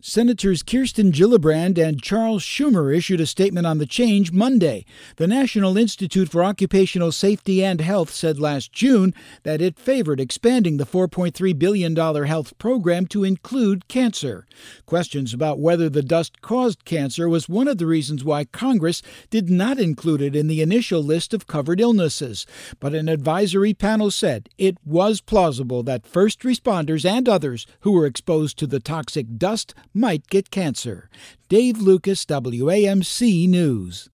Senators Kirsten Gillibrand and Charles Schumer issued a statement on the change Monday. The National Institute for Occupational Safety and Health said last June that it favored expanding the $4.3 billion health program to include cancer. Questions about whether the dust caused cancer was one of the reasons why Congress did not include it in the initial list of covered illnesses. But an advisory panel said it was plausible that first responders and others who were exposed to the toxic dust might get cancer. Dave Lucas, WAMC News.